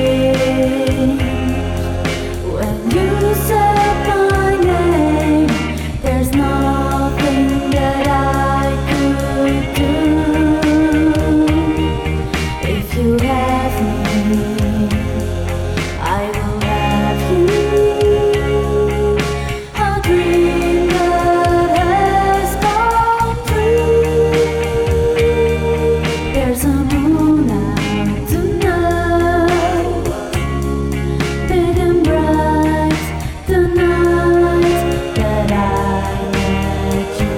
When you said my name, there's nothing that I could do. If you have me, I will have you. A dream that has come true. There's a moon out tonight, big and bright, the night that I met you.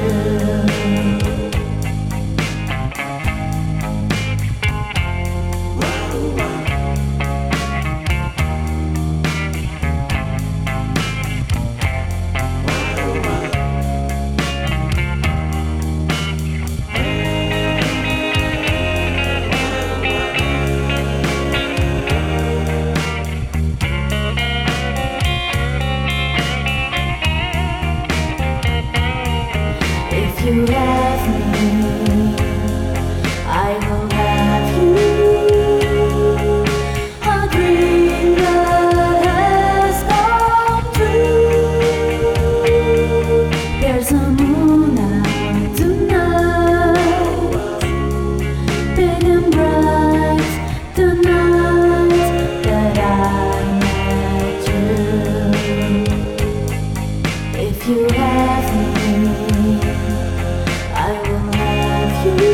If you have me, I will have you. A dream that has come true. There's a moon out tonight, big and bright, the night that I met you. If you have me, I will have you.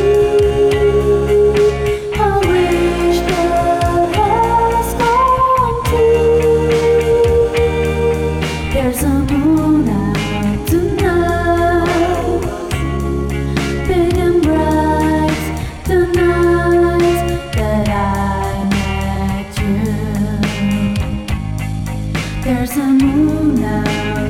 A wish that has come true. There's a moon out tonight, big and bright, the night that I met you. There's a moon out